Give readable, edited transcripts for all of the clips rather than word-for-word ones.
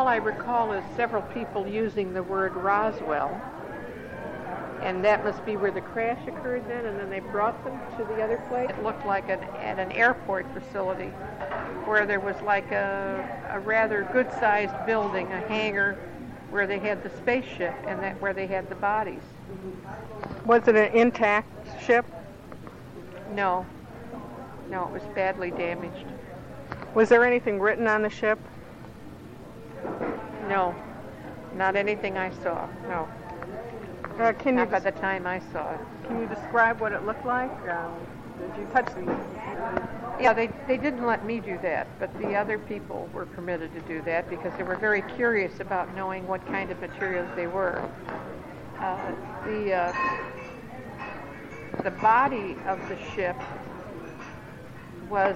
all I recall is several people using the word Roswell, and that must be where the crash occurred then, and then they brought them to the other place. It looked like at an airport facility where there was like a rather good-sized building, a hangar, where they had the spaceship and that where they had the bodies. Was it an intact ship? No. No, it was badly damaged. Was there anything written on the ship? No. Not anything I saw, no. Not by the time I saw it. Can you describe what it looked like? Did you touch these? Yeah, they didn't let me do that, but the other people were permitted to do that because they were very curious about knowing what kind of materials they were. The body of the ship was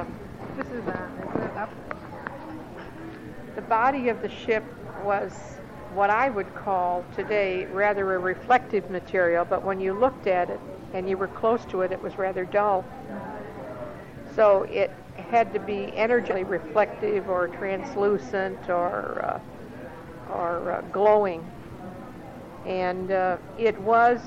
the body of the ship was what I would call today rather a reflective material, but when you looked at it and you were close to it, it was rather dull. So it had to be energetically reflective or translucent or glowing. And it was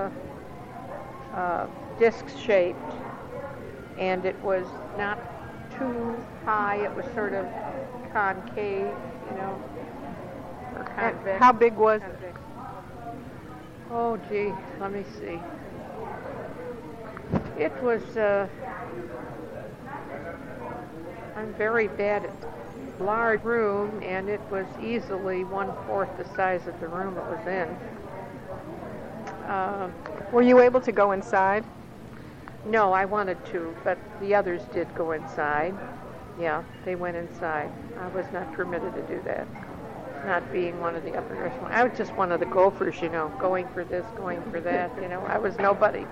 disc-shaped, and it was not too high. It was sort of concave, you know, or convex. How big was it? Oh, gee, let me see. It was, I'm very bad at large room, and it was easily 1/4 the size of the room it was in. Were you able to go inside? No, I wanted to, but the others did go inside. Yeah, they went inside. I was not permitted to do that, not being one of the upper echelon. I was just one of the gophers, you know, going for this, going for that, you know. I was nobody.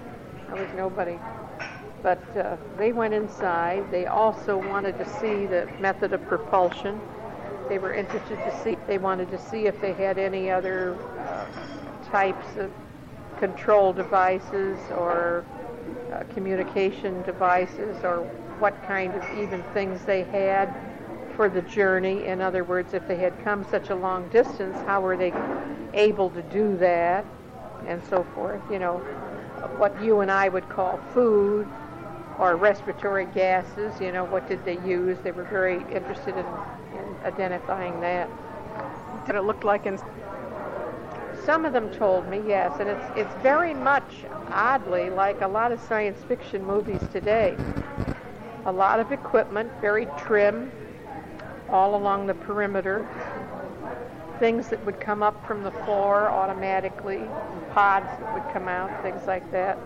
But they went inside. They also wanted to see the method of propulsion. They were interested to see, they wanted to see if they had any other types of control devices or communication devices, or what kind of even things they had for the journey. In other words, if they had come such a long distance, how were they able to do that, and so forth. You know, what you and I would call food or respiratory gases, you know, what did they use? They were very interested in identifying that. Did it look like in... Some of them told me, yes, and it's very much, oddly, like a lot of science fiction movies today. A lot of equipment, very trim, all along the perimeter. Things that would come up from the floor automatically, pods that would come out, things like that.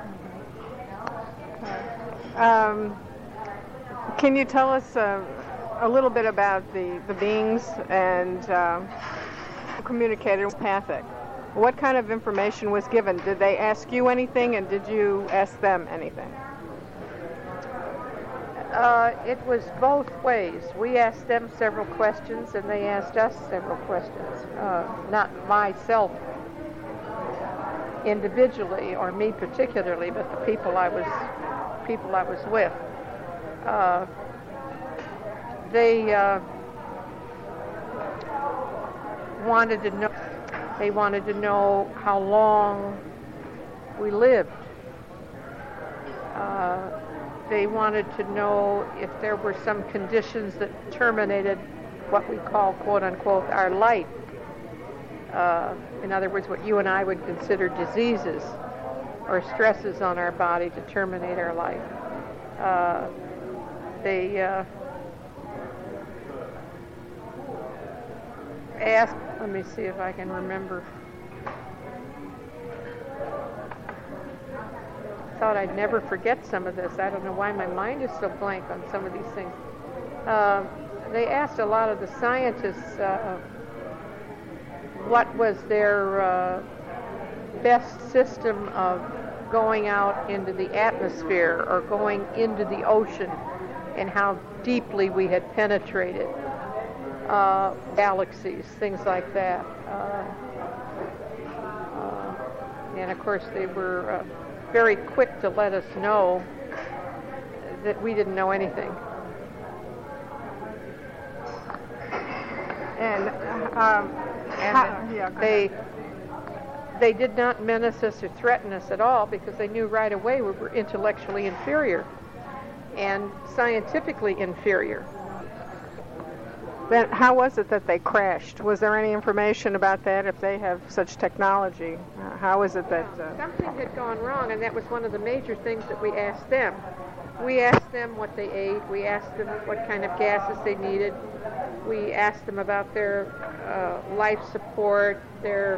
Can you tell us a little bit about the beings and communicated empathic? What kind of information was given? Did they ask you anything, and did you ask them anything? It was both ways. We asked them several questions, and they asked us several questions. Not myself individually, or me particularly, but the people I was with. They wanted to know. They wanted to know how long we lived. They wanted to know if there were some conditions that terminated what we call, quote unquote, our life. In other words, what you and I would consider diseases or stresses on our body to terminate our life. They asked, let me see if I can remember. I thought I'd never forget some of this. I don't know why my mind is so blank on some of these things. They asked a lot of the scientists what was their best system of going out into the atmosphere or going into the ocean, and how deeply we had penetrated galaxies, things like that. And of course they were very quick to let us know that we didn't know anything. And, they did not menace us or threaten us at all because they knew right away we were intellectually inferior and scientifically inferior. Then how was it that they crashed? Was there any information about that, if they have such technology? How is it that... Something had gone wrong, and that was one of the major things that we asked them. We asked them what they ate. We asked them what kind of gases they needed. We asked them about their life support, their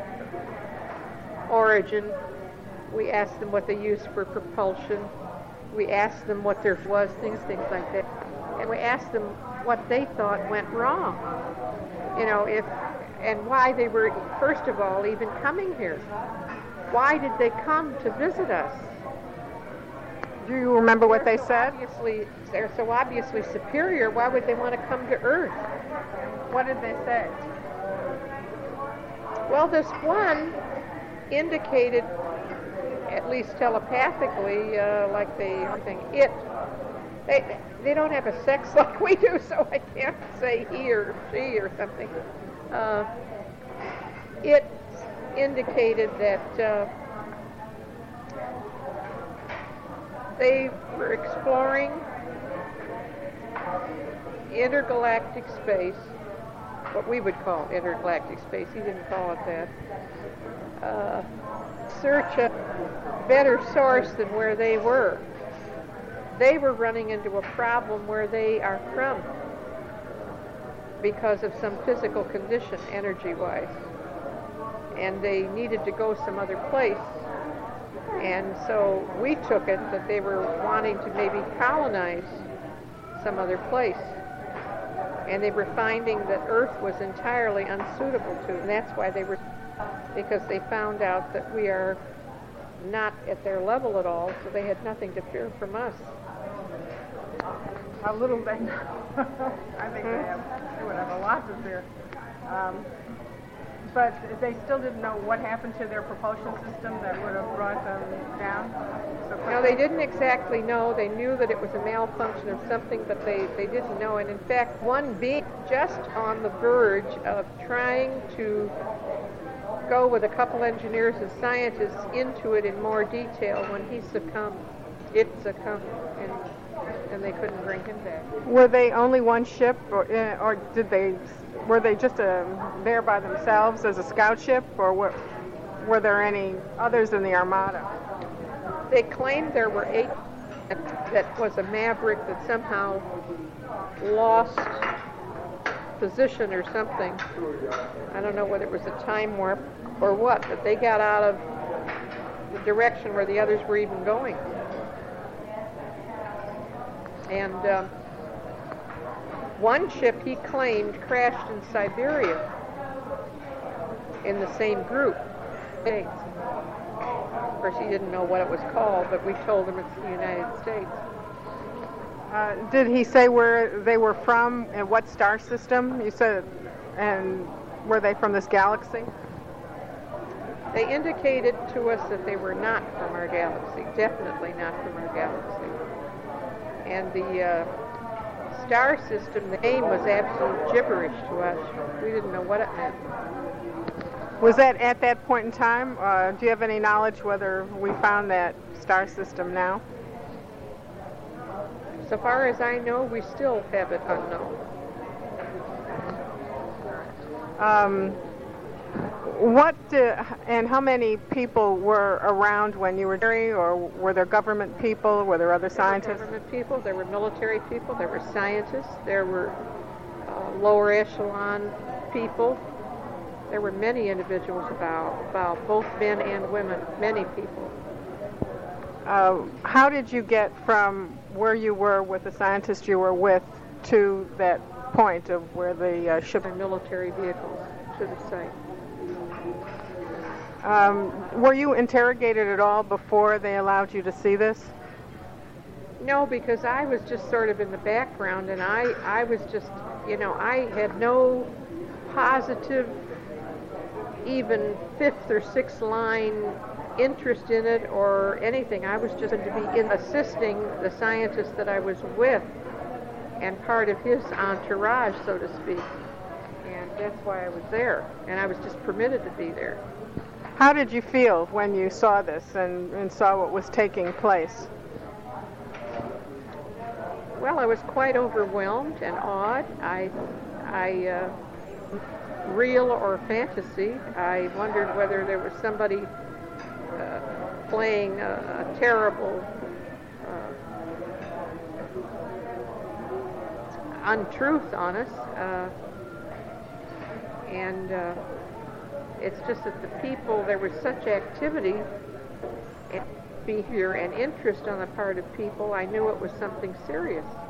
origin. We asked them what they used for propulsion. We asked them what there was, things like that. And we asked them what they thought went wrong. You know, and why they were, first of all, even coming here. Why did they come to visit us? Do you remember what they said? They're so obviously superior. Why would they want to come to Earth? What did they say? Well, this one indicated, at least telepathically, like they don't have a sex like we do, so I can't say he or she or something. It indicated that they were exploring intergalactic space, what we would call intergalactic space. He didn't call it that. Search a better source than where they were. They were running into a problem where they are from because of some physical condition, energy-wise. And they needed to go some other place. And so we took it that they were wanting to maybe colonize some other place. And they were finding that Earth was entirely unsuitable to them. And that's why they were, because they found out that we are not at their level at all, so they had nothing to fear from us. How little they know. I think they would have a lot to fear. But they still didn't know what happened to their propulsion system that would have brought them down? No, they didn't exactly know. They knew that it was a malfunction of something, but they didn't know. And in fact, one being just on the verge of trying to go with a couple engineers and scientists into it in more detail when he succumbed. It succumbed, and they couldn't bring him back. Were they only one ship, or were they just there by themselves as a scout ship, or were there any others in the Armada? They claimed there were 8. That was a Maverick that somehow lost position or something. I don't know whether it was a time warp or what, but they got out of the direction where the others were even going. And one ship, he claimed, crashed in Siberia in the same group. Of course, he didn't know what it was called, but we told him it's the United States. Did he say where they were from and what star system? You said, and were they from this galaxy? They indicated to us that they were not from our galaxy, definitely not from our galaxy. And the star system, the name was absolute gibberish to us. We didn't know what it meant. Was that at that point in time? Do you have any knowledge whether we found that star system now? So far as I know, we still have it unknown. And how many people were around when you were there, or were there government people? Were there other scientists? There were government people, there were military people, there were scientists, there were lower echelon people. There were many individuals about both men and women, many people. How did you get from where you were with the scientist you were with to that point of where the ship... military vehicles to the site. Were you interrogated at all before they allowed you to see this? No, because I was just sort of in the background, and I was just, I had no positive, even fifth or sixth line interest in it or anything. I was just to be assisting the scientist that I was with and part of his entourage, so to speak. and that's why I was there, and I was just permitted to be there. How did you feel when you saw this and saw what was taking place? Well, I was quite overwhelmed and awed. Real or fantasy, I wondered whether there was somebody playing a terrible untruth on us, and it's just that the people, there was such activity and behavior and interest on the part of people, I knew it was something serious.